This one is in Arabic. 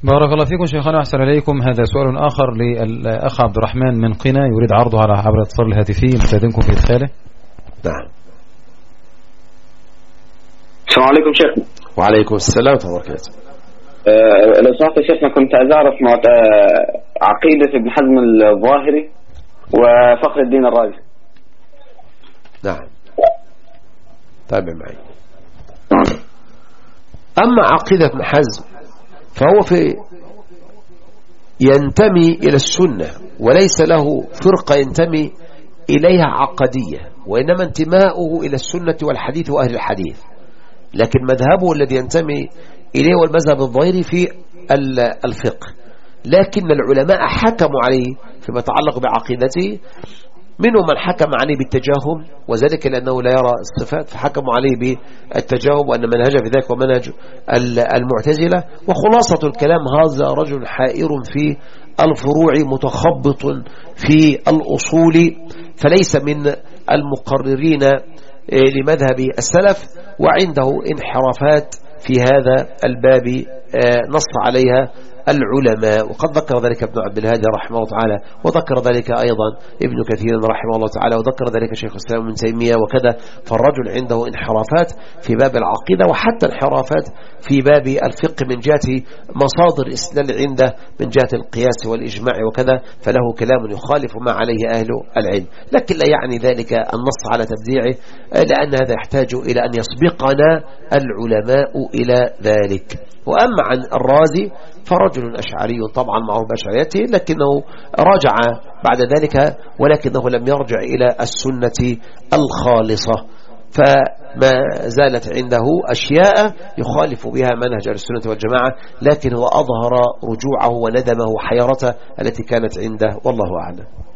بارك الله فيكم شيخنا، أحسن إليكم. هذا سؤال آخر للأخ عبد الرحمن من قنا يريد عرضه على عبر الاتصال الهاتفي، نستأذنكم في إدخاله. نعم. السلام عليكم شيخنا. وعليكم السلام ورحمة الله وبركاته. لو سمحت شيخنا، كنت عايز أعرف عقيدة ابن حزم الظاهري وفخر الدين الرازي. نعم، تابع معي. أما عقيدة ابن حزم فهو ينتمي إلى السنة، وليس له فرقة ينتمي إليها عقدية، وإنما انتماؤه إلى السنة والحديث وأهل الحديث، لكن مذهبه الذي ينتمي إليه والمذهب الظاهري في الفقه. لكن العلماء حكموا عليه فيما يتعلق بعقيدته، منهم من حكم عليه بالتجاهم، وذلك لأنه لا يرى الصفات فحكموا عليه بالتجاهم، وأن منهجه في ذلك ومنهج المعتزلة. وخلاصة الكلام هذا رجل حائر في الفروع متخبط في الأصول، فليس من المقررين لمذهب السلف، وعنده انحرافات في هذا الباب نص عليها العلماء، وقد ذكر ذلك ابن عبد الهادي رحمه الله تعالى، وذكر ذلك أيضا ابن كثير رحمه الله تعالى، وذكر ذلك شيخ الإسلام ابن تيمية وكذا. فالرجل عنده انحرافات في باب العقيدة، وحتى انحرافات في باب الفقه من جهة مصادر الاستدلال عنده من جهة القياس والإجماع وكذا، فله كلام يخالف ما عليه أهل العلم. لكن لا يعني ذلك النص على تبديعه، لأن هذا يحتاج إلى أن يسبقنا العلماء إلى ذلك. وأما عن الرازي فرجل أشعري طبعا معروف بأشعريته، لكنه رجع بعد ذلك، ولكنه لم يرجع إلى السنة الخالصة، فما زالت عنده أشياء يخالف بها منهج السنة والجماعة، لكن هو أظهر رجوعه وندمه وحيرته التي كانت عنده، والله أعلم.